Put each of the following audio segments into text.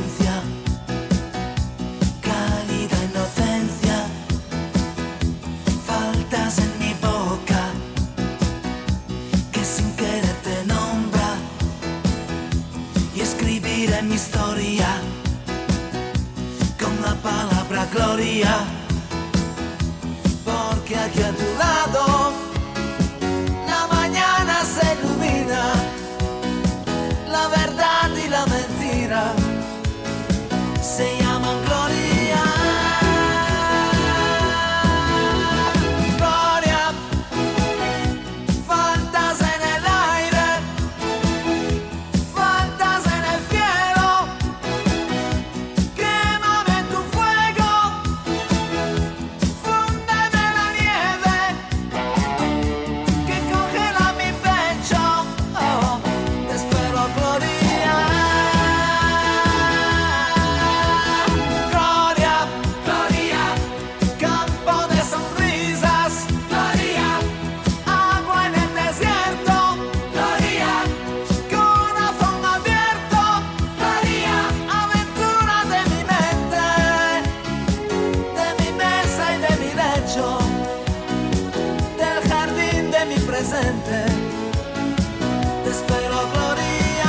inocencia, cálida inocencia. Faltas en mi boca que sin querer te nombra, y escribiré mi historia con la palabra gloria, porque aquí a tu lado la mañana se ilumina, la verdad y la mentira se llaman gloria. Gloria, faltas en el aire, faltas en el cielo, quémame en tu fuego, fúndeme la nieve que congela mi pecho. Oh, te espero, gloria. Gloria, gloria, campo de sonrisas, gloria, agua en el desierto, gloria, corazón abierto, gloria, aventura de mi mente, de mi mesa y de mi lecho, del jardín de mi presente. Te espero, gloria.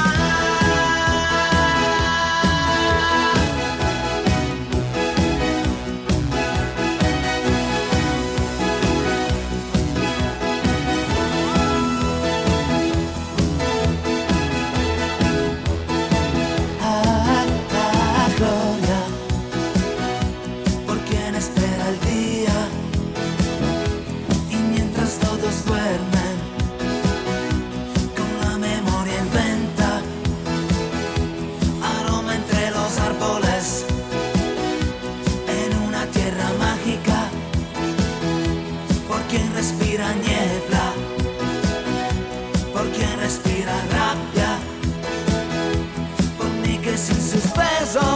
Gloria, por quien espera el día, y mientras todos duermen, con la memoria inventa aroma entre los árboles, en una tierra mágica, por quien respira niebla, por quien respira rabia, por mí que sin sus besos